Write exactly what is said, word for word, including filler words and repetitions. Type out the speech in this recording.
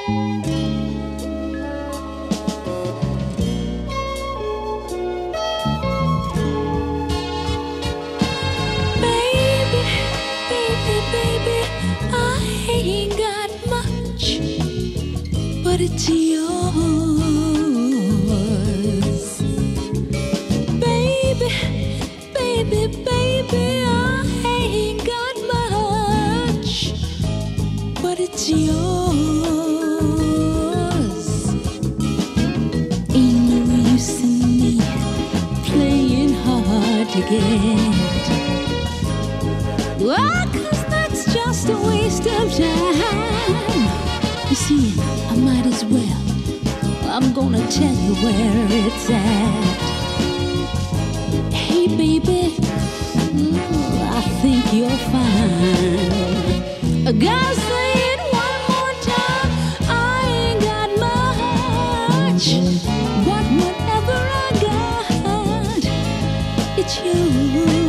Baby, baby, baby, I ain't got much, but it's yours. Baby, baby, baby, I ain't got much, but it's yours. Ain't no use in me playing hard to get. Well, 'cause that's just a waste of time. You see, I might as well. I'm gonna tell you where it's at. Hey, baby, mm, I think you're fine. I gotta say it one more time. I ain't got much, but whatever I got, it's yours.